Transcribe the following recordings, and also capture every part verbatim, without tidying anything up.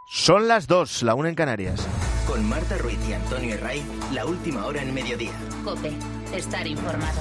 Son las dos, la una en Canarias. Con Marta Ruiz y Antonio Herray, la última hora en mediodía. COPE, estar informado.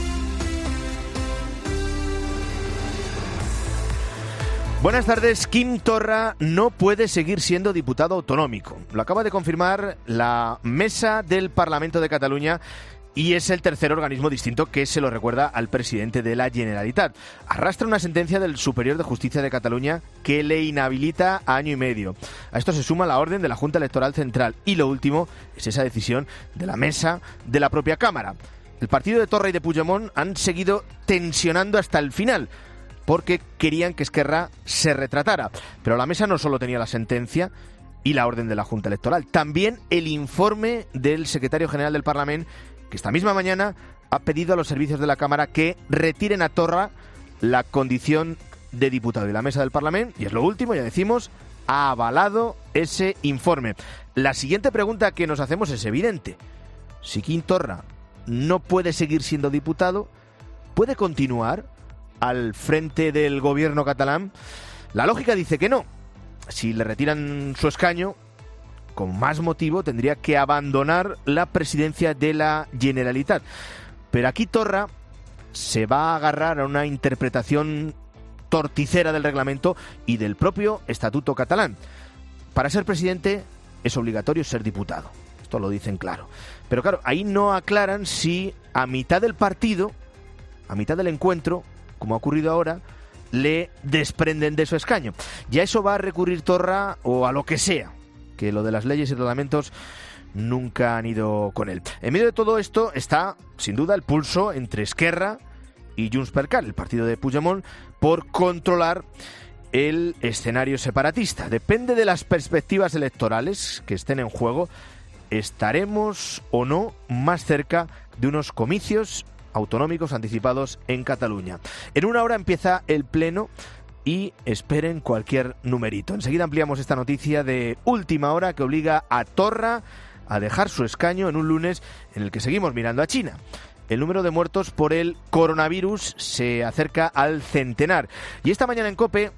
Buenas tardes. Quim Torra no puede seguir siendo diputado autonómico. Lo acaba de confirmar la Mesa del Parlamento de Cataluña y es el tercer organismo distinto que se lo recuerda al presidente de la Generalitat. Arrastra una sentencia del Superior de Justicia de Cataluña que le inhabilita a año y medio. A esto se suma la orden de la Junta Electoral Central y lo último es esa decisión de la Mesa de la propia Cámara. El partido de Torra y de Puigdemont han seguido tensionando hasta el final porque querían que Esquerra se retratara. Pero la Mesa no solo tenía la sentencia y la orden de la Junta Electoral, también el informe del secretario general del Parlamento, que esta misma mañana ha pedido a los servicios de la Cámara que retiren a Torra la condición de diputado. Y la Mesa del Parlamento, y es lo último, ya decimos, ha avalado ese informe. La siguiente pregunta que nos hacemos es evidente. Si Quim Torra no puede seguir siendo diputado, ¿puede continuar al frente del gobierno catalán? La lógica dice que no. Si le retiran su escaño, con más motivo tendría que abandonar la presidencia de la Generalitat. Pero aquí Torra se va a agarrar a una interpretación torticera del reglamento y del propio estatuto catalán. Para ser presidente es obligatorio ser diputado. Esto lo dicen claro. Pero claro, ahí no aclaran si a mitad del partido, a mitad del encuentro, como ha ocurrido ahora, le desprenden de su escaño. Y a eso va a recurrir Torra o a lo que sea, que lo de las leyes y reglamentos nunca han ido con él. En medio de todo esto está, sin duda, el pulso entre Esquerra y Junts per Cat, el partido de Puigdemont, por controlar el escenario separatista. Depende de las perspectivas electorales que estén en juego, estaremos o no más cerca de unos comicios autonómicos anticipados en Cataluña. En una hora empieza el pleno y esperen cualquier numerito. Enseguida ampliamos esta noticia de última hora que obliga a Torra a dejar su escaño en un lunes en el que seguimos mirando a China. El número de muertos por el coronavirus se acerca al centenar. Y esta mañana en COPE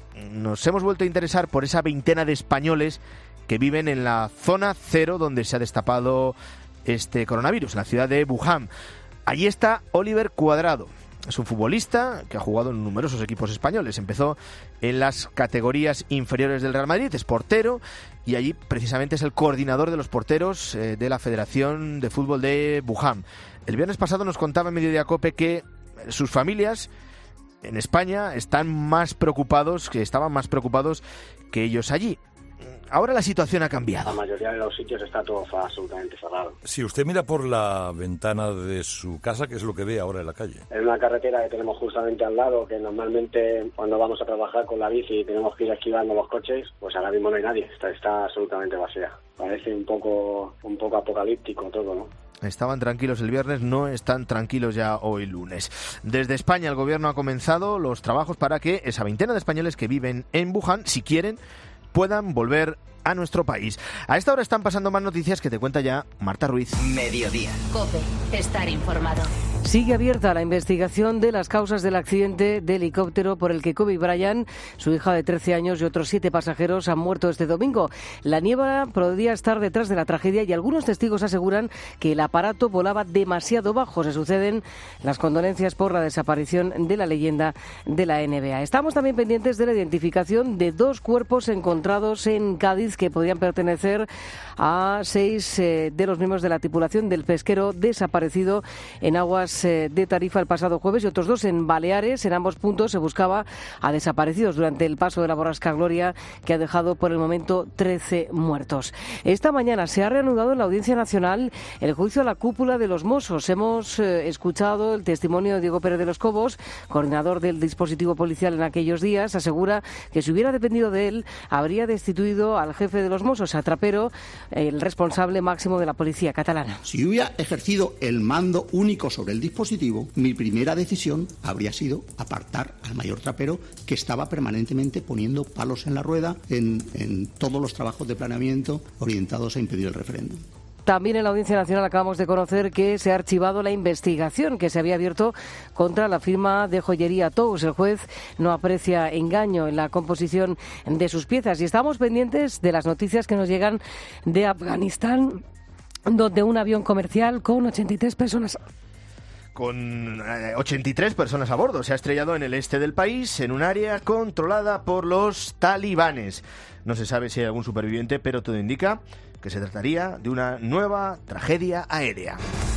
nos hemos vuelto a interesar por esa veintena de españoles que viven en la zona cero donde se ha destapado este coronavirus, en la ciudad de Wuhan. Allí está Oliver Cuadrado. Es un futbolista que ha jugado en numerosos equipos españoles. Empezó en las categorías inferiores del Real Madrid, es portero y allí precisamente es el coordinador de los porteros eh, de la Federación de Fútbol de Wuhan. El viernes pasado nos contaba en Mediodía COPE que sus familias en España están más preocupados, que estaban más preocupados que ellos allí. Ahora la situación ha cambiado. La mayoría de los sitios está todo absolutamente cerrado. Si usted mira por la ventana de su casa, ¿qué es lo que ve ahora en la calle? Es una carretera que tenemos justamente al lado, que normalmente cuando vamos a trabajar con la bici y tenemos que ir esquivando los coches, pues ahora mismo no hay nadie, está, está absolutamente vacía. Parece un poco, un poco apocalíptico todo, ¿no? Estaban tranquilos el viernes, no están tranquilos ya hoy lunes. Desde España el gobierno ha comenzado los trabajos para que esa veintena de españoles que viven en Wuhan, si quieren, puedan volver a nuestro país. A esta hora están pasando más noticias que te cuenta ya Marta Ruiz. Mediodía. COPE, estar informado. Sigue abierta la investigación de las causas del accidente de helicóptero por el que Kobe Bryant, su hija de trece años y otros siete pasajeros han muerto este domingo. La niebla podría estar detrás de la tragedia y algunos testigos aseguran que el aparato volaba demasiado bajo. Se suceden las condolencias por la desaparición de la leyenda de la N B A. Estamos también pendientes de la identificación de dos cuerpos encontrados en Cádiz que podrían pertenecer a seis eh, de los miembros de la tripulación del pesquero desaparecido en aguas de Tarifa el pasado jueves y otros dos en Baleares. En ambos puntos se buscaba a desaparecidos durante el paso de la borrasca Gloria, que ha dejado por el momento trece muertos. Esta mañana se ha reanudado en la Audiencia Nacional el juicio a la cúpula de los Mossos. Hemos eh, escuchado el testimonio de Diego Pérez de los Cobos, coordinador del dispositivo policial en aquellos días. Asegura que si hubiera dependido de él, habría destituido al jefe de los Mossos, a Trapero, el responsable máximo de la policía catalana. Si hubiera ejercido el mando único sobre el dispositivo, mi primera decisión habría sido apartar al mayor Trapero, que estaba permanentemente poniendo palos en la rueda en, en todos los trabajos de planeamiento orientados a impedir el referéndum. También en la Audiencia Nacional acabamos de conocer que se ha archivado la investigación que se había abierto contra la firma de joyería Tous. El juez no aprecia engaño en la composición de sus piezas. Y estamos pendientes de las noticias que nos llegan de Afganistán, donde un avión comercial con ochenta y tres personas... con ochenta y tres personas a bordo. Se ha estrellado en el este del país, en un área controlada por los talibanes. No se sabe si hay algún superviviente, pero todo indica que se trataría de una nueva tragedia aérea.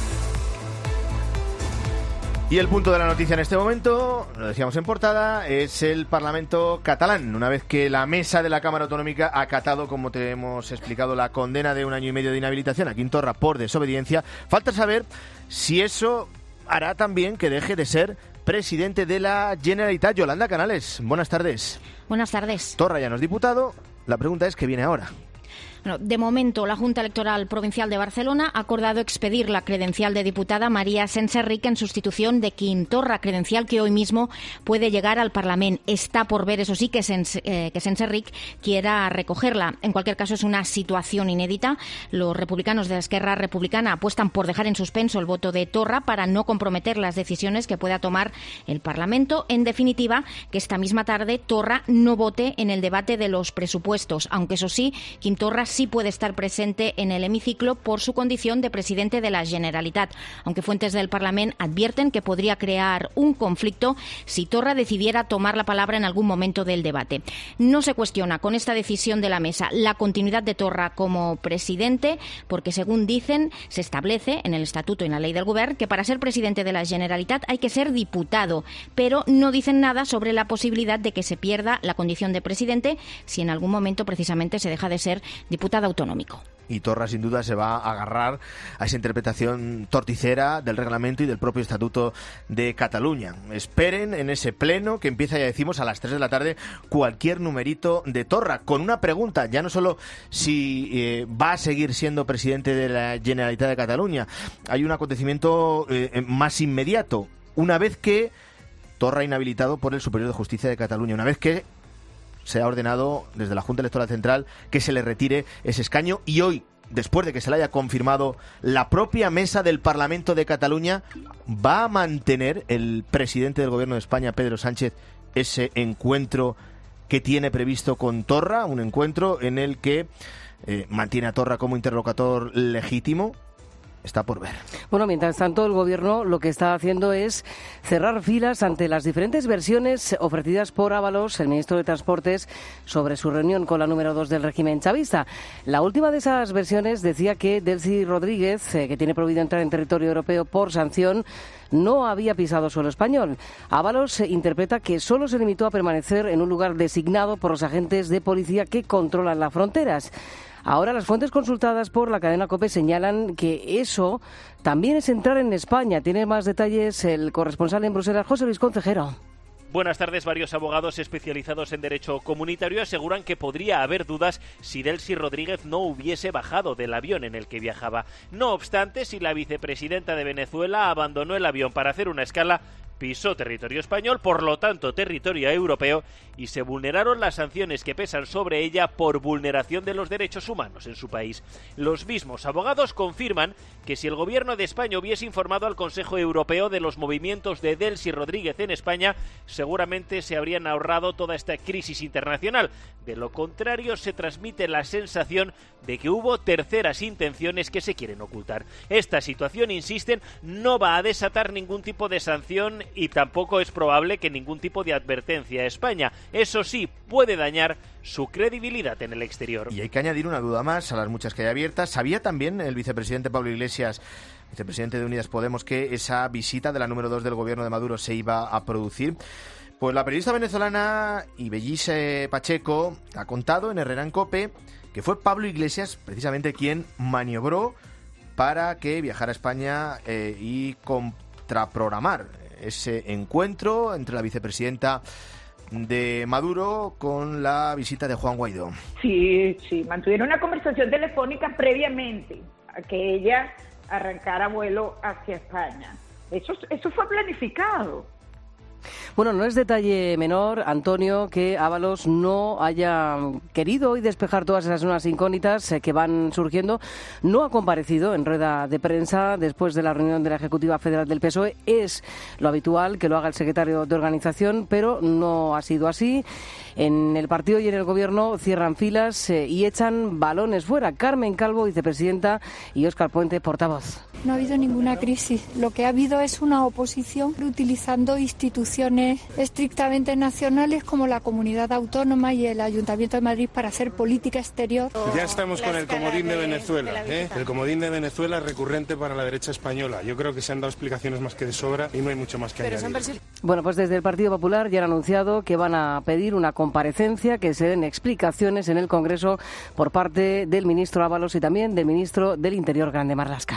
Y el punto de la noticia en este momento, lo decíamos en portada, es el Parlamento catalán. Una vez que la mesa de la Cámara Autonómica ha acatado, como te hemos explicado, la condena de un año y medio de inhabilitación a Quim Torra por desobediencia, falta saber si eso hará también que deje de ser presidente de la Generalitat. Yolanda Canales, buenas tardes. Buenas tardes. Torra ya no es diputado, la pregunta es ¿qué viene ahora? Bueno, de momento, la Junta Electoral Provincial de Barcelona ha acordado expedir la credencial de diputada María Senserrich en sustitución de Quim Torra, credencial que hoy mismo puede llegar al Parlamento. Está por ver, eso sí, que, Sens, eh, que Senserrich quiera recogerla. En cualquier caso, es una situación inédita. Los republicanos de la Esquerra Republicana apuestan por dejar en suspenso el voto de Torra para no comprometer las decisiones que pueda tomar el Parlamento. En definitiva, que esta misma tarde Torra no vote en el debate de los presupuestos, aunque eso sí, Quim Torra sí puede estar presente en el hemiciclo por su condición de presidente de la Generalitat, aunque fuentes del Parlamento advierten que podría crear un conflicto si Torra decidiera tomar la palabra en algún momento del debate. No se cuestiona con esta decisión de la mesa la continuidad de Torra como presidente, porque según dicen, se establece en el Estatuto y en la Ley del Govern que para ser presidente de la Generalitat hay que ser diputado, pero no dicen nada sobre la posibilidad de que se pierda la condición de presidente si en algún momento precisamente se deja de ser diputado autonómico. Y Torra sin duda se va a agarrar a esa interpretación torticera del reglamento y del propio Estatuto de Cataluña. Esperen en ese pleno que empieza, ya decimos, a las tres de la tarde, cualquier numerito de Torra, con una pregunta, ya no solo si eh, va a seguir siendo presidente de la Generalitat de Cataluña. Hay un acontecimiento eh, más inmediato, una vez que Torra inhabilitado por el Superior de Justicia de Cataluña, una vez que se ha ordenado desde la Junta Electoral Central que se le retire ese escaño, y hoy, después de que se le haya confirmado, la propia mesa del Parlamento de Cataluña va a mantener el presidente del Gobierno de España, Pedro Sánchez, ese encuentro que tiene previsto con Torra, un encuentro en el que eh, mantiene a Torra como interlocutor legítimo. Está por ver. Bueno, mientras tanto, el Gobierno lo que está haciendo es cerrar filas ante las diferentes versiones ofrecidas por Ábalos, el ministro de Transportes, sobre su reunión con la número dos del régimen chavista. La última de esas versiones decía que Delcy Rodríguez, eh, que tiene prohibido entrar en territorio europeo por sanción, no había pisado suelo español. Ábalos interpreta que solo se limitó a permanecer en un lugar designado por los agentes de policía que controlan las fronteras. Ahora las fuentes consultadas por la cadena COPE señalan que eso también es entrar en España. Tiene más detalles el corresponsal en Bruselas, José Luis Concejero. Buenas tardes. Varios abogados especializados en derecho comunitario aseguran que podría haber dudas si Delcy Rodríguez no hubiese bajado del avión en el que viajaba. No obstante, si la vicepresidenta de Venezuela abandonó el avión para hacer una escala, pisó territorio español, por lo tanto territorio europeo, y se vulneraron las sanciones que pesan sobre ella por vulneración de los derechos humanos en su país. Los mismos abogados confirman que si el gobierno de España hubiese informado al Consejo Europeo de los movimientos de Delcy Rodríguez en España, seguramente se habrían ahorrado toda esta crisis internacional. De lo contrario, se transmite la sensación de que hubo terceras intenciones que se quieren ocultar. Esta situación, insisten, no va a desatar ningún tipo de sanción y tampoco es probable que ningún tipo de advertencia a España. Eso sí, puede dañar su credibilidad en el exterior. Y hay que añadir una duda más a las muchas que hay abiertas. ¿Sabía también el vicepresidente Pablo Iglesias, vicepresidente de Unidas Podemos, que esa visita de la número dos del gobierno de Maduro se iba a producir? Pues la periodista venezolana Ibellice Pacheco ha contado en Herrera en COPE que fue Pablo Iglesias precisamente quien maniobró para que viajara a España eh, y contraprogramar ese encuentro entre la vicepresidenta de Maduro con la visita de Juan Guaidó. Sí, sí, mantuvieron una conversación telefónica previamente a que ella arrancara vuelo hacia España. Eso, eso fue planificado. Bueno, no es detalle menor, Antonio, que Ábalos no haya querido hoy despejar todas esas nuevas incógnitas que van surgiendo. No ha comparecido en rueda de prensa después de la reunión de la Ejecutiva Federal del P S O E. Es lo habitual que lo haga el secretario de organización, pero no ha sido así. En el partido y en el gobierno cierran filas eh, y echan balones fuera. Carmen Calvo, vicepresidenta, y Óscar Puente, portavoz. No ha habido ninguna crisis. Lo que ha habido es una oposición utilizando instituciones estrictamente nacionales como la Comunidad Autónoma y el Ayuntamiento de Madrid para hacer política exterior. Ya estamos con el comodín de Venezuela. ¿eh? El comodín de Venezuela es recurrente para la derecha española. Yo creo que se han dado explicaciones más que de sobra y no hay mucho más que Pero añadir. Bueno, pues desde el Partido Popular ya han anunciado que van a pedir una comparecencia, que se den explicaciones en el Congreso por parte del ministro Ábalos y también del ministro del Interior, Grande Marlaska.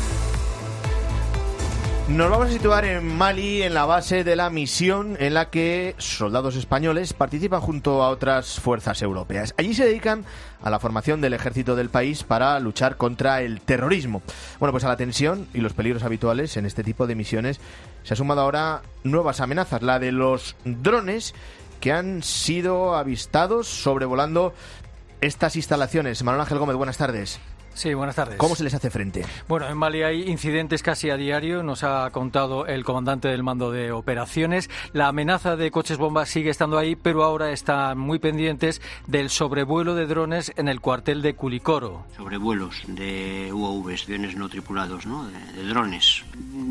Nos vamos a situar en Mali, en la base de la misión en la que soldados españoles participan junto a otras fuerzas europeas. Allí se dedican a la formación del ejército del país para luchar contra el terrorismo. Bueno, pues a la tensión y los peligros habituales en este tipo de misiones se ha sumado ahora nuevas amenazas, la de los drones que han sido avistados sobrevolando estas instalaciones. Manuel Ángel Gómez, buenas tardes. Sí, buenas tardes. ¿Cómo se les hace frente? Bueno, en Mali hay incidentes casi a diario, nos ha contado el comandante del mando de operaciones. La amenaza de coches bombas sigue estando ahí, pero ahora están muy pendientes del sobrevuelo de drones en el cuartel de Kulikoro. Sobrevuelos de U A Vs, aviones no tripulados, ¿no? de, de drones.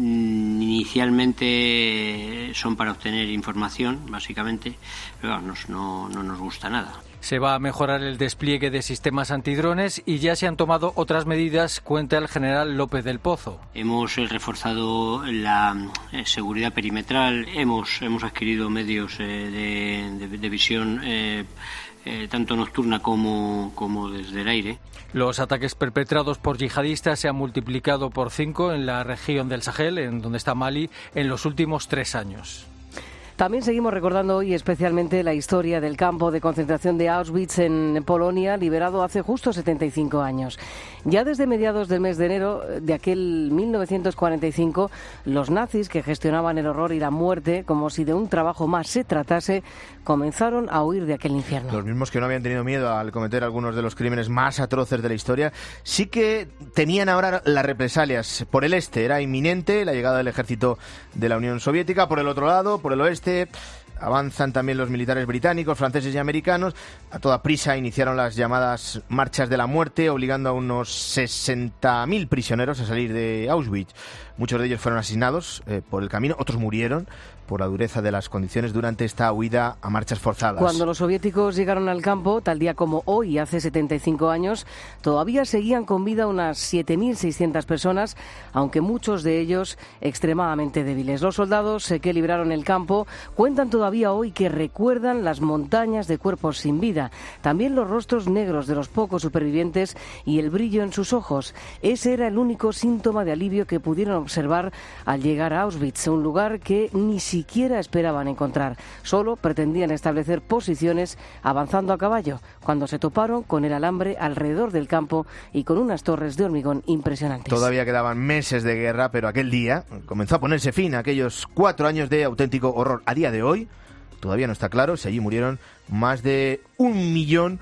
Inicialmente son para obtener información, básicamente, pero bueno, no, no nos gusta nada. Se va a mejorar el despliegue de sistemas antidrones y ya se han tomado otras medidas, cuenta el general López del Pozo. Hemos reforzado la eh, seguridad perimetral, hemos, hemos adquirido medios eh, de, de, de visión eh, eh, tanto nocturna como, como desde el aire. Los ataques perpetrados por yihadistas se han multiplicado por cinco en la región del Sahel, en donde está Mali, en los últimos tres años. También seguimos recordando hoy especialmente la historia del campo de concentración de Auschwitz en Polonia, liberado hace justo setenta y cinco años. Ya desde mediados del mes de enero de aquel mil novecientos cuarenta y cinco, los nazis, que gestionaban el horror y la muerte como si de un trabajo más se tratase, comenzaron a huir de aquel infierno. Los mismos que no habían tenido miedo al cometer algunos de los crímenes más atroces de la historia, sí que tenían ahora las represalias. Por el este era inminente la llegada del ejército de la Unión Soviética, por el otro lado, por el oeste, avanzan también los militares británicos, franceses y americanos. A toda prisa iniciaron las llamadas marchas de la muerte, obligando a unos sesenta mil prisioneros a salir de Auschwitz. Muchos de ellos fueron asesinados eh, por el camino, otros murieron por la dureza de las condiciones durante esta huida a marchas forzadas. Cuando los soviéticos llegaron al campo, tal día como hoy, hace setenta y cinco años, todavía seguían con vida unas siete mil seiscientas personas, aunque muchos de ellos extremadamente débiles. Los soldados eh, que libraron el campo cuentan todavía hoy que recuerdan las montañas de cuerpos sin vida, también los rostros negros de los pocos supervivientes y el brillo en sus ojos. Ese era el único síntoma de alivio que pudieron observar al llegar a Auschwitz, un lugar que ni siquiera esperaban encontrar. Solo pretendían establecer posiciones avanzando a caballo, cuando se toparon con el alambre alrededor del campo y con unas torres de hormigón impresionantes. Todavía quedaban meses de guerra, pero aquel día comenzó a ponerse fin a aquellos cuatro años de auténtico horror. A día de hoy todavía no está claro si allí murieron más de un millón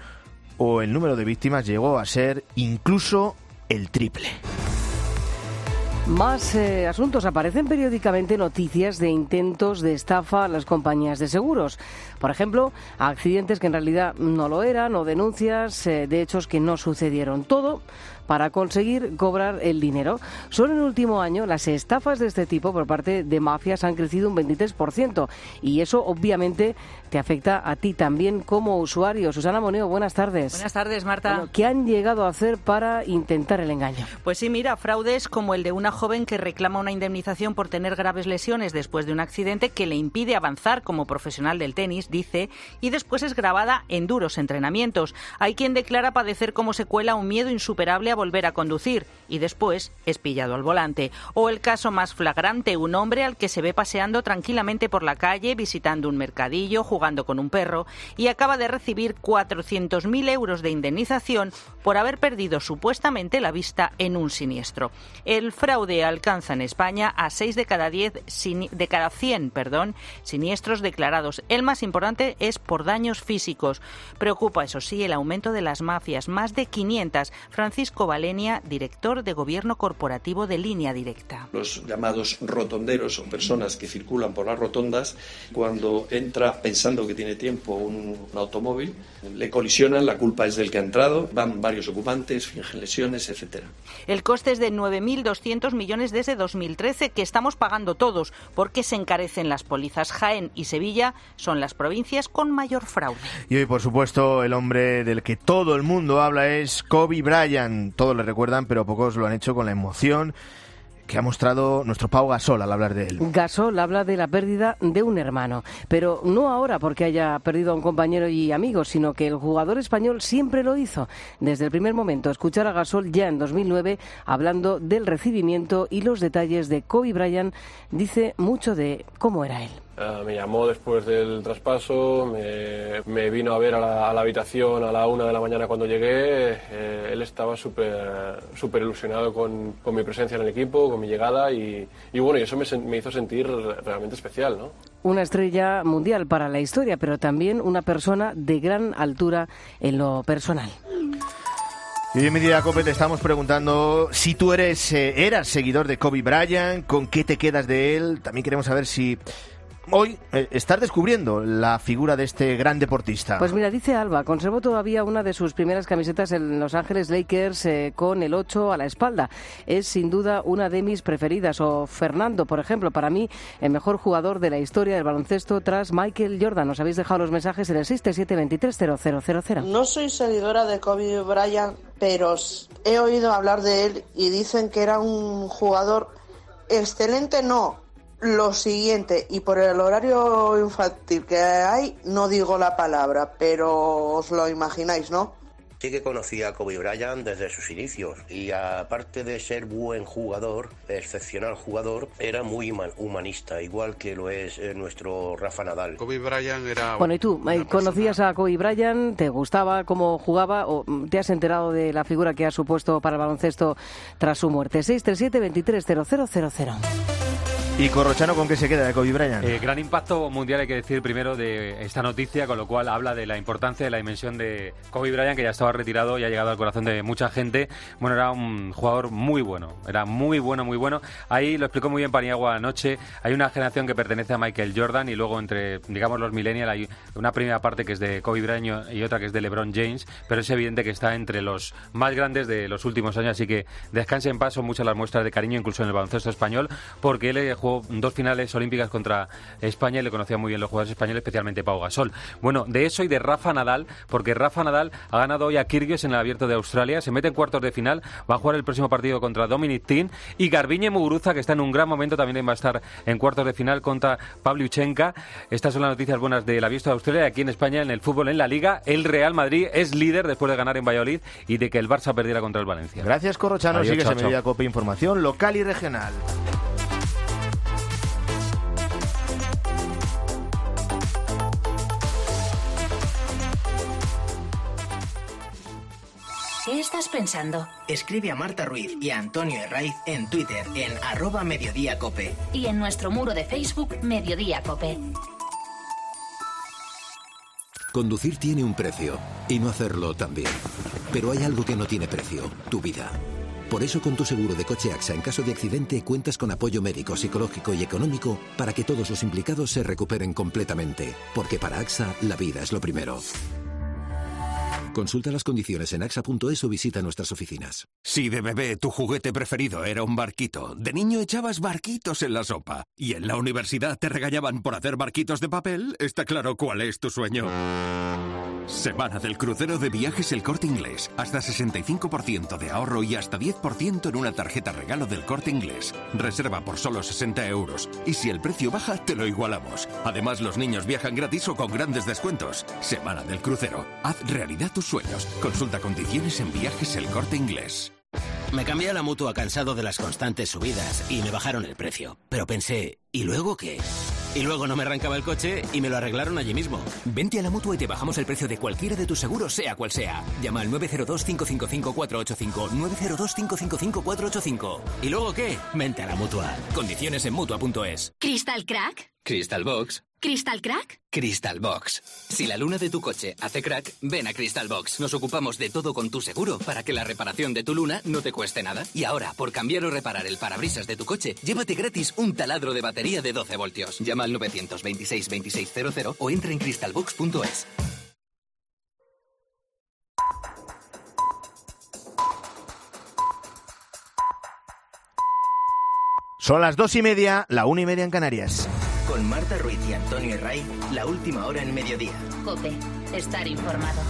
o el número de víctimas llegó a ser incluso el triple. Más eh, asuntos. Aparecen periódicamente noticias de intentos de estafa a las compañías de seguros. Por ejemplo, accidentes que en realidad no lo eran o denuncias eh, de hechos que no sucedieron. Todo para conseguir cobrar el dinero. Solo en el último año las estafas de este tipo por parte de mafias han crecido un veintitrés por ciento y eso obviamente te afecta a ti también como usuario. Susana Moneo, buenas tardes. Buenas tardes, Marta. Bueno, ¿qué han llegado a hacer para intentar el engaño? Pues sí, mira, fraudes como el de una joven que reclama una indemnización por tener graves lesiones después de un accidente que le impide avanzar como profesional del tenis, dice, y después es grabada en duros entrenamientos. Hay quien declara padecer como secuela un miedo insuperable a volver a conducir y después es pillado al volante. O el caso más flagrante, un hombre al que se ve paseando tranquilamente por la calle, visitando un mercadillo, jugando con un perro y acaba de recibir cuatrocientos mil euros de indemnización por haber perdido supuestamente la vista en un siniestro. El fraude fraude alcanza en España a seis de cada diez, de cada cien, perdón, siniestros declarados. El más importante es por daños físicos. Preocupa, eso sí, el aumento de las mafias, más de quinientas. Francisco Valenia, director de Gobierno Corporativo de Línea Directa. Los llamados rotonderos son personas que circulan por las rotondas, cuando entra pensando que tiene tiempo un, un automóvil, le colisionan, la culpa es del que ha entrado, van varios ocupantes, fingen lesiones, etcétera. El coste es de nueve mil doscientos millones desde dos mil trece, que estamos pagando todos, porque se encarecen las pólizas. Jaén y Sevilla son las provincias con mayor fraude. Y hoy, por supuesto, el hombre del que todo el mundo habla es Kobe Bryant. Todos le recuerdan, pero pocos lo han hecho con la emoción que ha mostrado nuestro Pau Gasol al hablar de él. Gasol habla de la pérdida de un hermano, pero no ahora porque haya perdido a un compañero y amigo, sino que el jugador español siempre lo hizo. Desde el primer momento, escuchar a Gasol ya en dos mil nueve hablando del recibimiento y los detalles de Kobe Bryant dice mucho de cómo era él. Uh, me llamó después del traspaso, me, me vino a ver a la, a la habitación a la una de la mañana cuando llegué. Eh, él estaba súper súper ilusionado con, con mi presencia en el equipo, con mi llegada y, y bueno, y eso me, me hizo sentir realmente especial, ¿no? Una estrella mundial para la historia, pero también una persona de gran altura en lo personal. Y hoy en Mediodía Cope te estamos preguntando si tú eres eh, eras seguidor de Kobe Bryant, con qué te quedas de él. También queremos saber si hoy eh, estás descubriendo la figura de este gran deportista. Pues mira, dice Alba, conservó todavía una de sus primeras camisetas en Los Ángeles Lakers eh, con el ocho a la espalda. Es sin duda una de mis preferidas. O Fernando, por ejemplo, para mí el mejor jugador de la historia del baloncesto tras Michael Jordan. Nos habéis dejado los mensajes en el seis tres siete, dos tres cero cero cero cero. No soy seguidora de Kobe Bryant, pero he oído hablar de él y dicen que era un jugador excelente, no. Lo siguiente, y por el horario infantil que hay, no digo la palabra, pero os lo imagináis, ¿no? Sí que conocí a Kobe Bryant desde sus inicios y aparte de ser buen jugador, excepcional jugador, era muy humanista, igual que lo es nuestro Rafa Nadal. Kobe Bryant era... Bueno, ¿y tú? ¿Conocías a Kobe Bryant? ¿Te gustaba cómo jugaba? ¿O te has enterado de la figura que ha supuesto para el baloncesto tras su muerte? seis tres siete, dos tres cero cero cero cero. ¿Y Corrochano con qué se queda de Kobe Bryant? Eh, gran impacto mundial, hay que decir primero, de esta noticia, con lo cual habla de la importancia, de la dimensión de Kobe Bryant, que ya estaba retirado y ha llegado al corazón de mucha gente. Bueno, era un jugador muy bueno, era muy bueno, muy bueno. Ahí lo explicó muy bien Paniagua anoche. Hay una generación que pertenece a Michael Jordan y luego entre, digamos, los millennials hay una primera parte que es de Kobe Bryant y otra que es de LeBron James, pero es evidente que está entre los más grandes de los últimos años, así que descanse en paz. Son muchas las muestras de cariño, incluso en el baloncesto español, porque él jugó dos finales olímpicas contra España y le conocían muy bien los jugadores españoles, especialmente Pau Gasol. Bueno, de eso y de Rafa Nadal, porque Rafa Nadal ha ganado hoy a Kyrgios en el Abierto de Australia, se mete en cuartos de final, va a jugar el próximo partido contra Dominic Thiem, y Garbiñe Muguruza, que está en un gran momento, también va a estar en cuartos de final contra Pavlyuchenko. Estas son las noticias buenas del Abierto de Australia. Aquí en España, en el fútbol, en la Liga, el Real Madrid es líder después de ganar en Valladolid y de que el Barça perdiera contra el Valencia. Gracias, Corrochano. Sigues en Mediodía Cope, información local y regional. ¿Qué estás pensando? Escribe a Marta Ruiz y a Antonio Herraiz en Twitter en arroba Mediodía Cope. Y en nuestro muro de Facebook, Mediodía Cope. Conducir tiene un precio y no hacerlo también. Pero hay algo que no tiene precio, tu vida. Por eso con tu seguro de coche AXA en caso de accidente cuentas con apoyo médico, psicológico y económico para que todos los implicados se recuperen completamente. Porque para AXA la vida es lo primero. Consulta las condiciones en axa punto es o visita nuestras oficinas. Si de bebé tu juguete preferido era un barquito, de niño echabas barquitos en la sopa y en la universidad te regañaban por hacer barquitos de papel, está claro cuál es tu sueño. Semana del crucero de Viajes El Corte Inglés. Hasta sesenta y cinco por ciento de ahorro y hasta diez por ciento en una tarjeta regalo del Corte Inglés. Reserva por solo sesenta euros. Y si el precio baja, te lo igualamos. Además, los niños viajan gratis o con grandes descuentos. Semana del crucero. Haz realidad tus sueños. Consulta condiciones en Viajes El Corte Inglés. Me cambié a la Mutua cansado de las constantes subidas y me bajaron el precio. Pero pensé, ¿y luego qué? Y luego no me arrancaba el coche y me lo arreglaron allí mismo. Vente a la Mutua y te bajamos el precio de cualquiera de tus seguros, sea cual sea. Llama al nueve cero dos, cinco cinco cinco, cuatro ocho cinco, nueve cero dos, cinco cinco cinco, cuatro ocho cinco. ¿Y luego qué? Vente a la Mutua. Condiciones en Mutua punto es. ¿Crystal Crack? Crystal Box. ¿Crystal Crack? Crystal Box. Si la luna de tu coche hace crack, ven a Crystal Box. Nos ocupamos de todo con tu seguro para que la reparación de tu luna no te cueste nada. Y ahora, por cambiar o reparar el parabrisas de tu coche, llévate gratis un taladro de batería de doce voltios. Llama al nueve dos seis, veintiséis cero cero o entra en crystal box punto es. Son las dos y media, la una y media en Canarias. Con Marta Ruiz y Antonio Herraiz, la última hora en mediodía. COPE, estar informado.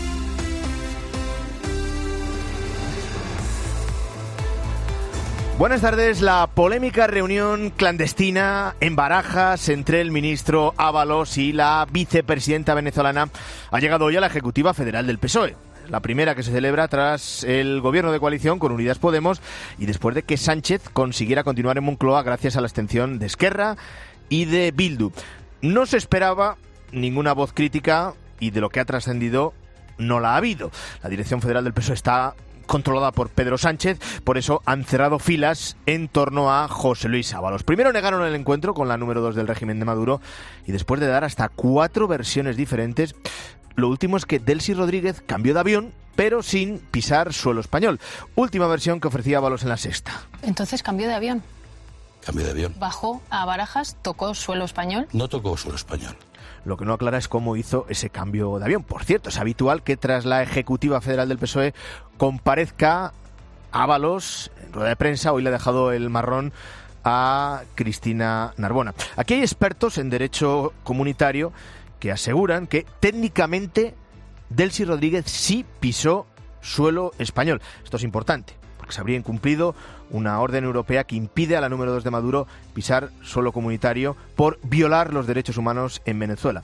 Buenas tardes. La polémica reunión clandestina en Barajas entre el ministro Ábalos y la vicepresidenta venezolana ha llegado hoy a la Ejecutiva Federal del P S O E. La primera que se celebra tras el gobierno de coalición con Unidas Podemos y después de que Sánchez consiguiera continuar en Moncloa gracias a la abstención de Esquerra y de Bildu. No se esperaba ninguna voz crítica y de lo que ha trascendido no la ha habido. La dirección federal del P S O E está controlada por Pedro Sánchez, por eso han cerrado filas en torno a José Luis Ábalos. Primero negaron el encuentro con la número dos del régimen de Maduro y después de dar hasta cuatro versiones diferentes, lo último es que Delcy Rodríguez cambió de avión, pero sin pisar suelo español. Última versión que ofrecía Ábalos en La Sexta. Entonces cambió de avión. Cambió de avión. Bajó a Barajas, tocó suelo español. No tocó suelo español. Lo que no aclara es cómo hizo ese cambio de avión. Por cierto, es habitual que tras la Ejecutiva Federal del P S O E comparezca Ábalos en rueda de prensa. Hoy le ha dejado el marrón a Cristina Narbona. Aquí hay expertos en derecho comunitario que aseguran que técnicamente Delcy Rodríguez sí pisó suelo español. Esto es importante, porque se habría incumplido una orden europea que impide a la número dos de Maduro pisar suelo comunitario por violar los derechos humanos en Venezuela.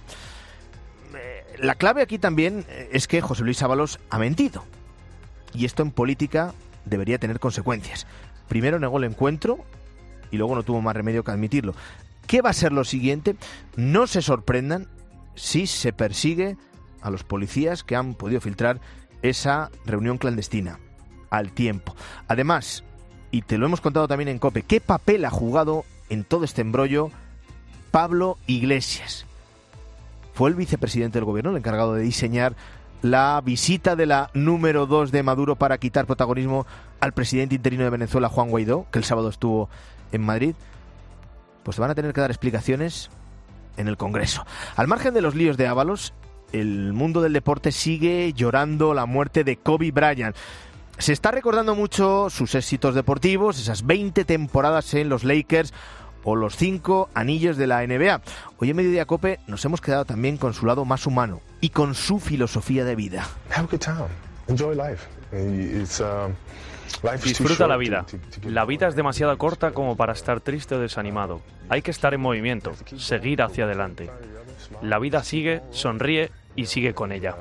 La clave aquí también es que José Luis Ábalos ha mentido. Y esto en política debería tener consecuencias. Primero negó el encuentro y luego no tuvo más remedio que admitirlo. ¿Qué va a ser lo siguiente? No se sorprendan si se persigue a los policías que han podido filtrar esa reunión clandestina al tiempo. Además, y te lo hemos contado también en COPE, ¿qué papel ha jugado en todo este embrollo Pablo Iglesias? Fue el vicepresidente del gobierno el encargado de diseñar la visita de la número dos de Maduro para quitar protagonismo al presidente interino de Venezuela, Juan Guaidó, que el sábado estuvo en Madrid. Pues van a tener que dar explicaciones en el Congreso. Al margen de los líos de Ábalos, el mundo del deporte sigue llorando la muerte de Kobe Bryant. Se está recordando mucho sus éxitos deportivos, esas veinte temporadas en los Lakers o los cinco anillos de la N B A. Hoy en Mediodía COPE nos hemos quedado también con su lado más humano y con su filosofía de vida. Have a good time. Enjoy life. It's, um... Disfruta la vida. La vida es demasiado corta como para estar triste o desanimado. Hay que estar en movimiento, seguir hacia adelante. La vida sigue, sonríe y sigue con ella.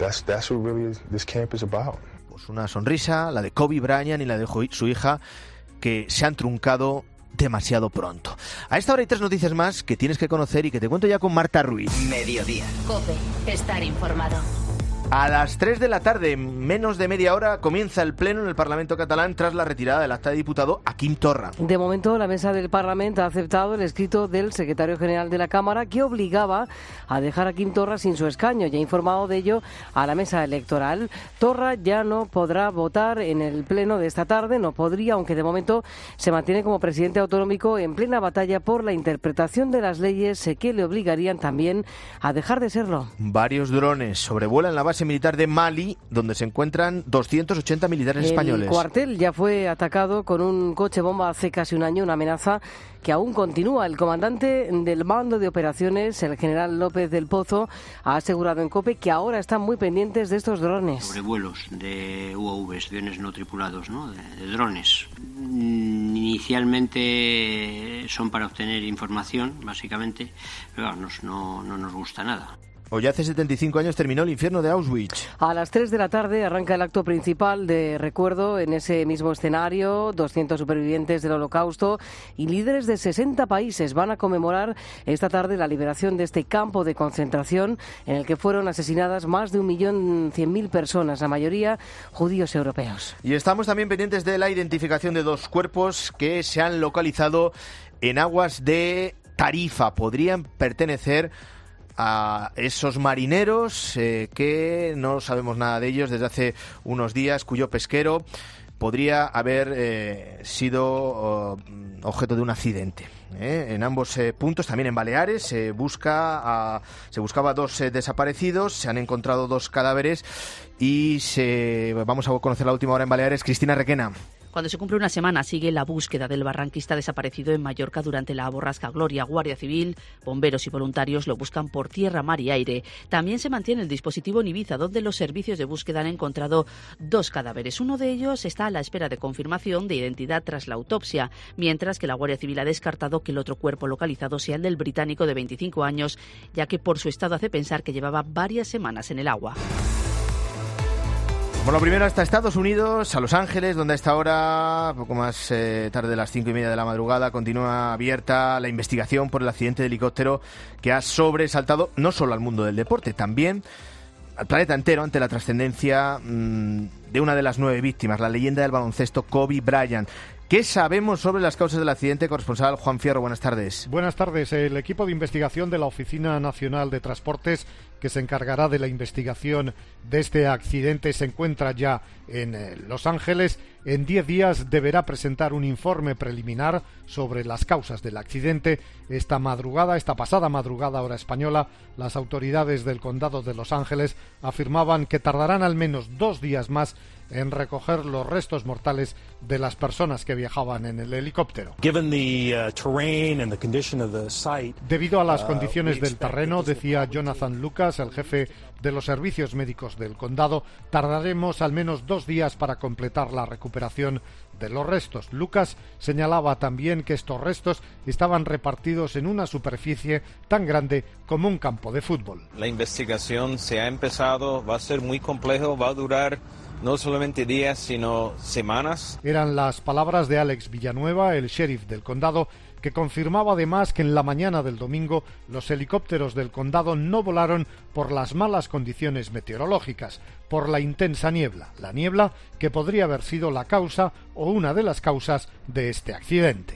Pues una sonrisa, la de Kobe Bryant y la de su hija, que se han truncado demasiado pronto. A esta hora hay tres noticias más que tienes que conocer y que te cuento ya con Marta Ruiz. Mediodía. COPE, estar informado. A las tres de la tarde, menos de media hora, comienza el pleno en el Parlamento catalán tras la retirada del acta de diputado a Quim Torra. De momento, la mesa del Parlamento ha aceptado el escrito del secretario general de la Cámara que obligaba a dejar a Quim Torra sin su escaño y ha informado de ello a la mesa electoral. Torra ya no podrá votar en el pleno de esta tarde, no podría, aunque de momento se mantiene como presidente autonómico en plena batalla por la interpretación de las leyes que le obligarían también a dejar de serlo. Varios drones sobrevuelan la base militar de Mali, donde se encuentran doscientos ochenta militares el españoles. El cuartel ya fue atacado con un coche bomba hace casi un año, una amenaza que aún continúa. El comandante del mando de operaciones, el general López del Pozo, ha asegurado en COPE que ahora están muy pendientes de estos drones. Sobrevuelos de U A Vs, aviones no tripulados, ¿no? de, de drones. Inicialmente son para obtener información, básicamente, pero no, no, no nos gusta nada. Hoy hace setenta y cinco años terminó el infierno de Auschwitz. A las tres de la tarde arranca el acto principal de recuerdo en ese mismo escenario. doscientos supervivientes del Holocausto y líderes de sesenta países van a conmemorar esta tarde la liberación de este campo de concentración en el que fueron asesinadas más de un millón cien mil personas, la mayoría judíos europeos. Y estamos también pendientes de la identificación de dos cuerpos que se han localizado en aguas de Tarifa. Podrían pertenecer a esos marineros eh, que no sabemos nada de ellos desde hace unos días, cuyo pesquero podría haber eh, sido oh, objeto de un accidente. ¿eh? En ambos eh, puntos, también en Baleares, se busca a, se buscaba a dos eh, desaparecidos, se han encontrado dos cadáveres y se, vamos a conocer la última hora en Baleares. Cristina Requena. Cuando se cumple una semana sigue la búsqueda del barranquista desaparecido en Mallorca durante la borrasca Gloria. Guardia Civil, bomberos y voluntarios lo buscan por tierra, mar y aire. También se mantiene el dispositivo en Ibiza, donde los servicios de búsqueda han encontrado dos cadáveres. Uno de ellos está a la espera de confirmación de identidad tras la autopsia, mientras que la Guardia Civil ha descartado que el otro cuerpo localizado sea el del británico de veinticinco años, ya que por su estado hace pensar que llevaba varias semanas en el agua. Por lo primero hasta Estados Unidos, a Los Ángeles, donde a esta hora, poco más eh, tarde de las cinco y media de la madrugada, continúa abierta la investigación por el accidente de helicóptero que ha sobresaltado no solo al mundo del deporte, también al planeta entero ante la trascendencia mmm, de una de las nueve víctimas, la leyenda del baloncesto Kobe Bryant. ¿Qué sabemos sobre las causas del accidente? Corresponsal Juan Fierro, buenas tardes. Buenas tardes. El equipo de investigación de la Oficina Nacional de Transportes, que se encargará de la investigación de este accidente, se encuentra ya en eh, Los Ángeles. En diez días deberá presentar un informe preliminar sobre las causas del accidente. Esta madrugada, esta pasada madrugada hora española, las autoridades del condado de Los Ángeles afirmaban que tardarán al menos dos días más en recoger los restos mortales de las personas que viajaban en el helicóptero. Debido a las condiciones del terreno, decía Jonathan Lucas, el jefe de los servicios médicos del condado, tardaremos al menos dos días para completar la recuperación de los restos. Lucas señalaba también que estos restos estaban repartidos en una superficie tan grande como un campo de fútbol. La investigación se ha empezado, va a ser muy complejo, va a durar no solamente días, sino semanas. Eran las palabras de Alex Villanueva, el sheriff del condado, que confirmaba además que en la mañana del domingo los helicópteros del condado no volaron por las malas condiciones meteorológicas, por la intensa niebla, la niebla que podría haber sido la causa o una de las causas de este accidente.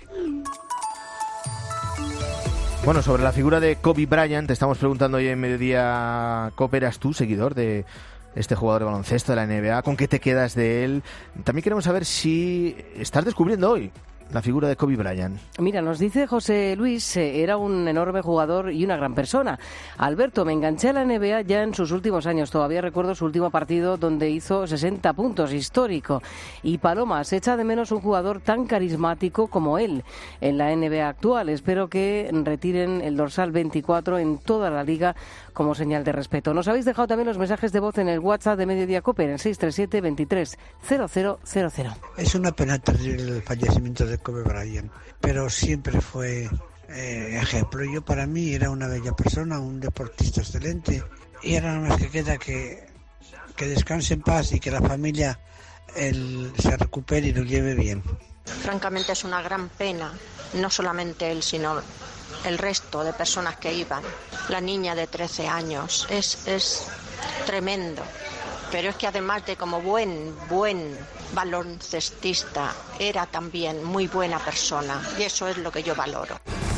Bueno, sobre la figura de Kobe Bryant, te estamos preguntando hoy en Mediodía Cope, ¿eras tú seguidor de este jugador de baloncesto de la N B A? ¿Con qué te quedas de él? También queremos saber si estás descubriendo hoy la figura de Kobe Bryant. Mira, nos dice José Luis, eh, era un enorme jugador y una gran persona. Alberto, me enganché a la N B A ya en sus últimos años. Todavía recuerdo su último partido donde hizo sesenta puntos, histórico. Y Paloma, se echa de menos un jugador tan carismático como él en la N B A actual. Espero que retiren el dorsal veinticuatro en toda la liga como señal de respeto. Nos habéis dejado también los mensajes de voz en el WhatsApp de Mediodía Cope en el seis tres siete, veintitrés, cero cero cero cero. Es una pena terrible el fallecimiento de Kobe Bryant, pero siempre fue eh, ejemplo. Yo, para mí, era una bella persona, un deportista excelente, y ahora nada más que queda que, que descanse en paz y que la familia él, se recupere y lo lleve bien. Francamente es una gran pena, no solamente él, sino el resto de personas que iban. La niña de trece años, es, es tremendo. Pero es que además de como buen, buen baloncestista, era también muy buena persona. Y eso es lo que yo valoro.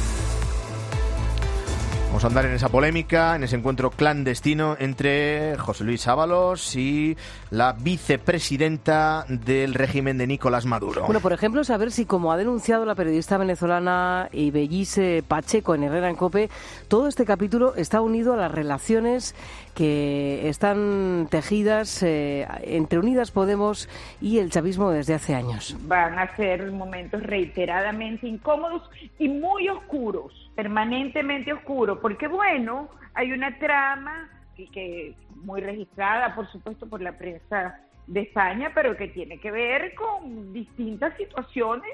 Vamos a andar en esa polémica, en ese encuentro clandestino entre José Luis Ábalos y la vicepresidenta del régimen de Nicolás Maduro. Bueno, por ejemplo, saber si, como ha denunciado la periodista venezolana Ibellice Pacheco en Herrera en Cope, todo este capítulo está unido a las relaciones que están tejidas eh, entre Unidas Podemos y el chavismo desde hace años. Van a ser momentos reiteradamente incómodos y muy oscuros, permanentemente oscuros, porque bueno, hay una trama que, que muy registrada, por supuesto, por la prensa de España, pero que tiene que ver con distintas situaciones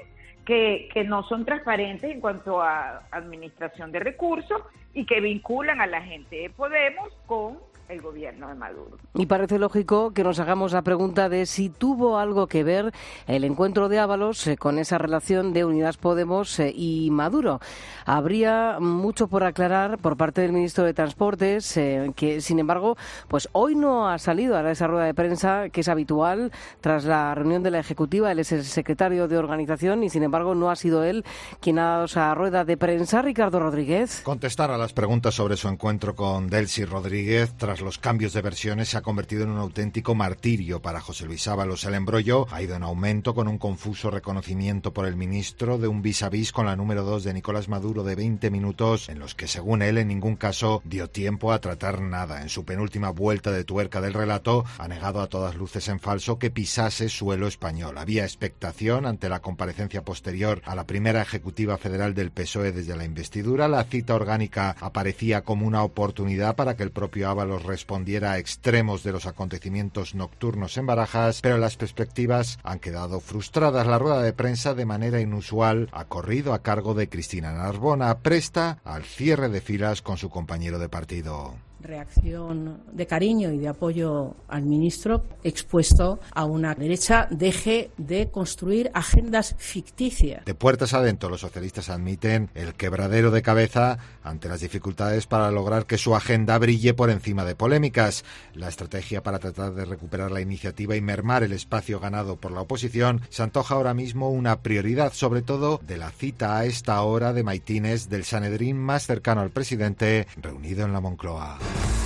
que, que no son transparentes en cuanto a administración de recursos y que vinculan a la gente de Podemos con el gobierno de Maduro. Y parece lógico que nos hagamos la pregunta de si tuvo algo que ver el encuentro de Ábalos eh, con esa relación de Unidas Podemos eh, y Maduro. Habría mucho por aclarar por parte del ministro de Transportes, eh, que sin embargo, pues hoy no ha salido a esa rueda de prensa que es habitual tras la reunión de la Ejecutiva. Él es el secretario de organización y sin embargo no ha sido él quien ha dado esa rueda de prensa. Ricardo Rodríguez. Contestar a las preguntas sobre su encuentro con Delcy Rodríguez tras los cambios de versiones se ha convertido en un auténtico martirio para José Luis Ábalos. El embrollo ha ido en aumento con un confuso reconocimiento por el ministro de un vis a vis con la número dos de Nicolás Maduro de veinte minutos en los que, según él, en ningún caso dio tiempo a tratar nada. En su penúltima vuelta de tuerca del relato ha negado a todas luces en falso que pisase suelo español. Había expectación ante la comparecencia posterior a la primera ejecutiva federal del P S O E desde la investidura. La cita orgánica aparecía como una oportunidad para que el propio Ábalos respondiera a extremos de los acontecimientos nocturnos en Barajas, pero las perspectivas han quedado frustradas. La rueda de prensa, de manera inusual, ha corrido a cargo de Cristina Narbona, presta al cierre de filas con su compañero de partido. Reacción de cariño y de apoyo al ministro, expuesto a una derecha deje de construir agendas ficticias. De puertas adentro, los socialistas admiten el quebradero de cabeza ante las dificultades para lograr que su agenda brille por encima de polémicas. La estrategia para tratar de recuperar la iniciativa y mermar el espacio ganado por la oposición se antoja ahora mismo una prioridad, sobre todo de la cita a esta hora de maitines del Sanedrín más cercano al presidente, reunido en la Moncloa.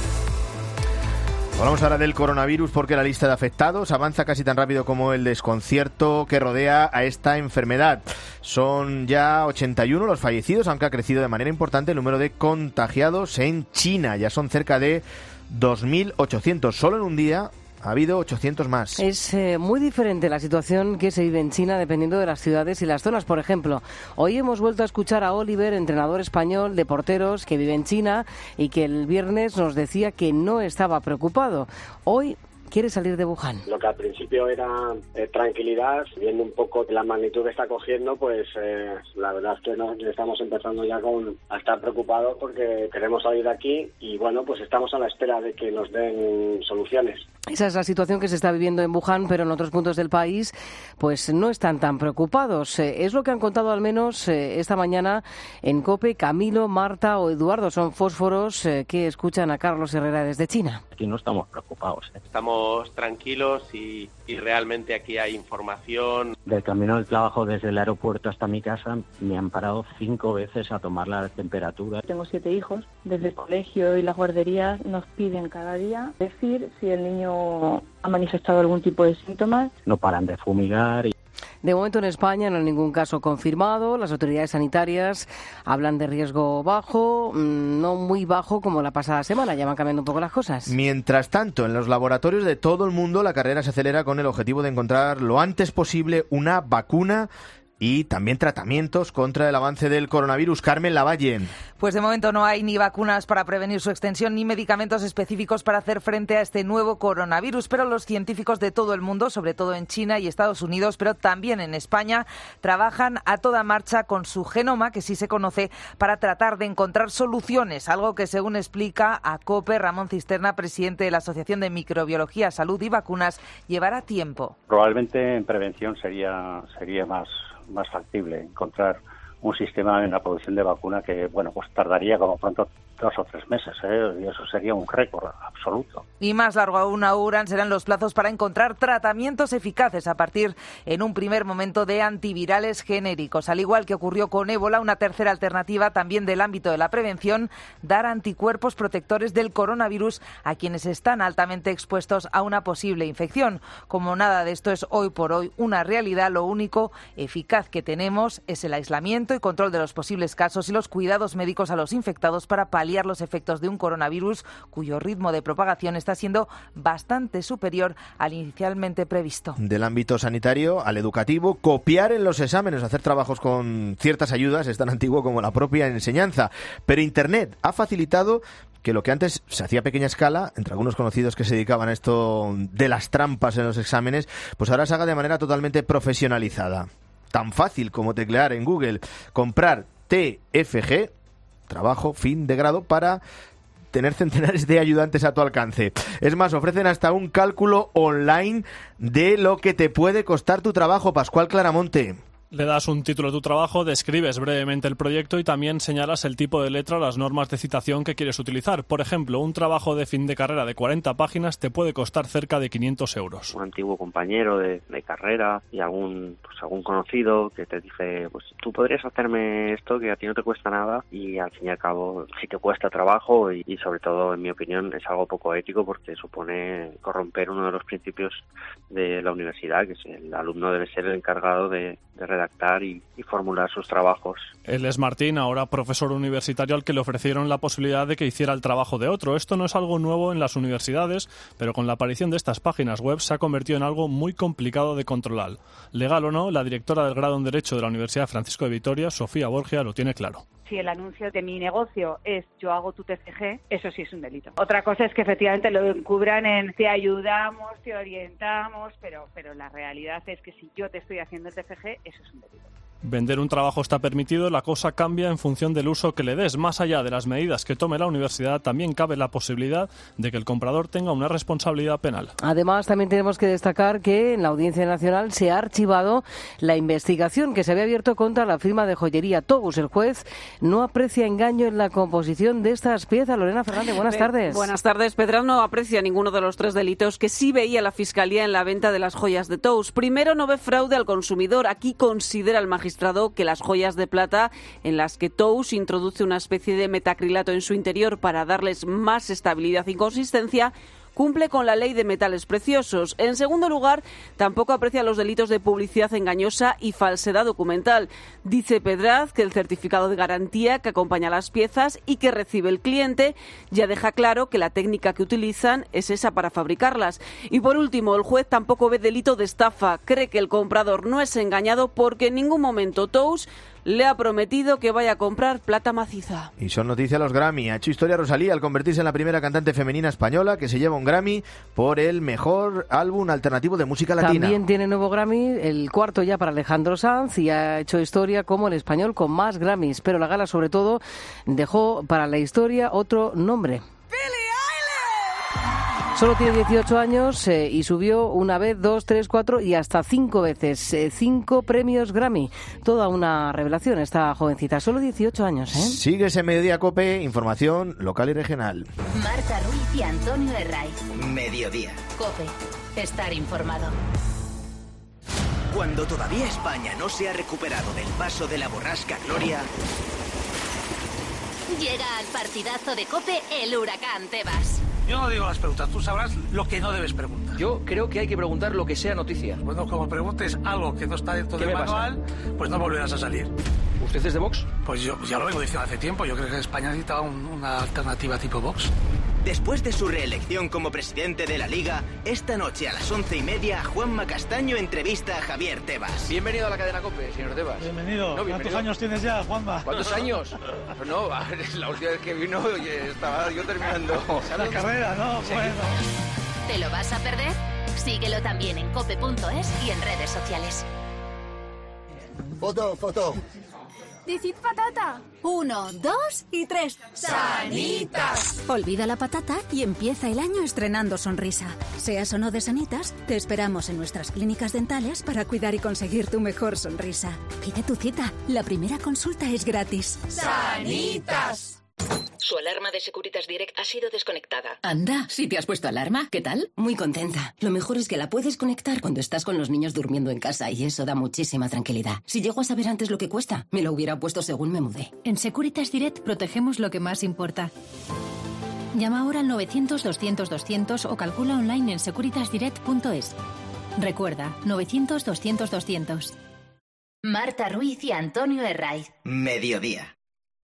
Hablamos ahora del coronavirus porque la lista de afectados avanza casi tan rápido como el desconcierto que rodea a esta enfermedad. Son ya ochenta y uno los fallecidos, aunque ha crecido de manera importante el número de contagiados en China. Ya son cerca de dos mil ochocientos. Solo en un día ha habido ochocientos más. Es eh, muy diferente la situación que se vive en China dependiendo de las ciudades y las zonas. Por ejemplo, hoy hemos vuelto a escuchar a Oliver, entrenador español de porteros que vive en China y que el viernes nos decía que no estaba preocupado. Hoy quiere salir de Wuhan. Lo que al principio era eh, tranquilidad, viendo un poco la magnitud que está cogiendo, pues eh, la verdad es que nos estamos empezando ya con, a estar preocupados porque queremos salir de aquí y bueno, pues estamos a la espera de que nos den soluciones. Esa es la situación que se está viviendo en Wuhan, pero en otros puntos del país pues no están tan preocupados. Eh, es lo que han contado al menos eh, esta mañana en COPE Camilo, Marta o Eduardo. Son fósforos eh, que escuchan a Carlos Herrera desde China. Aquí no estamos preocupados. ¿eh? Estamos tranquilos y, y realmente aquí hay información. Del camino del trabajo desde el aeropuerto hasta mi casa me han parado cinco veces a tomar la temperatura. Tengo siete hijos. Desde el colegio y las guarderías nos piden cada día decir si el niño ha manifestado algún tipo de síntomas. No paran de fumigar. Y... De momento en España no hay ningún caso confirmado. Las autoridades sanitarias hablan de riesgo bajo, no muy bajo como la pasada semana. Ya van cambiando un poco las cosas. Mientras tanto, en los laboratorios de todo el mundo la carrera se acelera con el objetivo de encontrar lo antes posible una vacuna y también tratamientos contra el avance del coronavirus. Carmen Lavalle. Pues de momento no hay ni vacunas para prevenir su extensión ni medicamentos específicos para hacer frente a este nuevo coronavirus, pero los científicos de todo el mundo, sobre todo en China y Estados Unidos, pero también en España, trabajan a toda marcha con su genoma, que sí se conoce, para tratar de encontrar soluciones, algo que según explica a COPE Ramón Cisterna, presidente de la Asociación de Microbiología, Salud y Vacunas, llevará tiempo. Probablemente en prevención sería, sería más más factible encontrar un sistema en la producción de vacuna que, bueno, pues tardaría como pronto dos o tres meses, ¿eh? Y eso sería un récord absoluto. Y más largo aún, auguran, serán los plazos para encontrar tratamientos eficaces a partir, en un primer momento, de antivirales genéricos. Al igual que ocurrió con ébola, una tercera alternativa también del ámbito de la prevención, dar anticuerpos protectores del coronavirus a quienes están altamente expuestos a una posible infección. Como nada de esto es hoy por hoy una realidad, lo único eficaz que tenemos es el aislamiento y control de los posibles casos y los cuidados médicos a los infectados para paliar los efectos de un coronavirus cuyo ritmo de propagación está siendo bastante superior al inicialmente previsto. Del ámbito sanitario al educativo, copiar en los exámenes, hacer trabajos con ciertas ayudas es tan antiguo como la propia enseñanza. Pero Internet ha facilitado que lo que antes se hacía a pequeña escala, entre algunos conocidos que se dedicaban a esto de las trampas en los exámenes, pues ahora se haga de manera totalmente profesionalizada. tan fácil como teclear en Google, comprar T F G, trabajo fin de grado, para tener centenares de ayudantes a tu alcance. Es más, ofrecen hasta un cálculo online de lo que te puede costar tu trabajo. Pascual Claramonte. Le das un título a tu trabajo, describes brevemente el proyecto y también señalas el tipo de letra o las normas de citación que quieres utilizar. Por ejemplo, un trabajo de fin de carrera de cuarenta páginas te puede costar cerca de quinientos euros. Un antiguo compañero de, de carrera y algún, pues, algún conocido que te dice, pues tú podrías hacerme esto que a ti no te cuesta nada, y al fin y al cabo sí te cuesta trabajo y, y sobre todo, en mi opinión, es algo poco ético porque supone corromper uno de los principios de la universidad, que es el alumno debe ser el encargado de, de redactar y, y formular sus trabajos. Él es Martín, ahora profesor universitario al que le ofrecieron la posibilidad de que hiciera el trabajo de otro. Esto no es algo nuevo en las universidades, pero con la aparición de estas páginas web se ha convertido en algo muy complicado de controlar. Legal o no, la directora del grado en Derecho de la Universidad Francisco de Vitoria, Sofía Borgia, lo tiene claro. Si el anuncio de mi negocio es yo hago tu T F G, eso sí es un delito. Otra cosa es que efectivamente lo encubran en te ayudamos, te orientamos, pero, pero la realidad es que si yo te estoy haciendo el T F G, eso es un delito. Vender un trabajo está permitido, la cosa cambia en función del uso que le des. Más allá de las medidas que tome la universidad, también cabe la posibilidad de que el comprador tenga una responsabilidad penal. Además, también tenemos que destacar que en la Audiencia Nacional se ha archivado la investigación que se había abierto contra la firma de joyería Tous. El juez no aprecia engaño en la composición de estas piezas. Lorena Fernández, buenas tardes. Buenas tardes. Pedraz no aprecia ninguno de los tres delitos que sí veía la Fiscalía en la venta de las joyas de Tous. Primero, no ve fraude al consumidor. Aquí considera el magistrado que las joyas de plata en las que Tous introduce una especie de metacrilato en su interior para darles más estabilidad y consistencia cumple con la ley de metales preciosos. En segundo lugar, tampoco aprecia los delitos de publicidad engañosa y falsedad documental. Dice Pedraz que el certificado de garantía que acompaña las piezas y que recibe el cliente ya deja claro que la técnica que utilizan es esa para fabricarlas. Y por último, el juez tampoco ve delito de estafa. Cree que el comprador no es engañado porque en ningún momento Tous le ha prometido que vaya a comprar plata maciza. Y son noticias los Grammy. Ha hecho historia Rosalía al convertirse en la primera cantante femenina española que se lleva un Grammy por el mejor álbum alternativo de música latina. También tiene nuevo Grammy, el cuarto ya para Alejandro Sanz, y ha hecho historia como el español con más Grammys. Pero la gala, sobre todo, dejó para la historia otro nombre. Solo tiene dieciocho años eh, y subió una vez, dos, tres, cuatro y hasta cinco veces. Eh, cinco premios Grammy. Toda una revelación esta jovencita. Solo dieciocho años, ¿eh? Sigues en Mediodía COPE, información local y regional. Marta Ruiz y Antonio Herraiz. Mediodía. COPE. Estar informado. Cuando todavía España no se ha recuperado del paso de la borrasca Gloria... Llega al partidazo de COPE el huracán Tebas. Yo no digo las preguntas, tú sabrás lo que no debes preguntar. Yo creo que hay que preguntar lo que sea noticia. Bueno, como preguntes algo que no está dentro del manual, pasa? Pues no volverás a salir. ¿Usted es de Vox? Pues yo ya lo vengo diciendo hace tiempo. Yo creo que España necesitaba un, una alternativa tipo Vox. Después de su reelección como presidente de la Liga, esta noche a las once y media, Juanma Castaño entrevista a Javier Tebas. Bienvenido a la cadena COPE, señor Tebas. Bienvenido. No, bienvenido. ¿Cuántos años tienes ya, Juanma? ¿Cuántos años? No, la última vez que vino oye, estaba yo terminando la carrera, ¿no? Sí. Bueno. ¿Te lo vas a perder? Síguelo también en cope punto es y en redes sociales. Foto, foto. Decid patata. Uno, dos y tres. ¡Sanitas! Olvida la patata y empieza el año estrenando sonrisa. Seas o no de Sanitas, te esperamos en nuestras clínicas dentales para cuidar y conseguir tu mejor sonrisa. Pide tu cita. La primera consulta es gratis. ¡Sanitas! Su alarma de Securitas Direct ha sido desconectada. Anda, ¿sí te has puesto alarma? ¿Qué tal? Muy contenta. Lo mejor es que la puedes conectar cuando estás con los niños durmiendo en casa y eso da muchísima tranquilidad. Si llego a saber antes lo que cuesta, me lo hubiera puesto según me mudé. En Securitas Direct protegemos lo que más importa. Llama ahora al novecientos, doscientos, doscientos o calcula online en securitas direct punto es. Recuerda, novecientos, doscientos, doscientos. Marta Ruiz y Antonio Herraiz. Mediodía.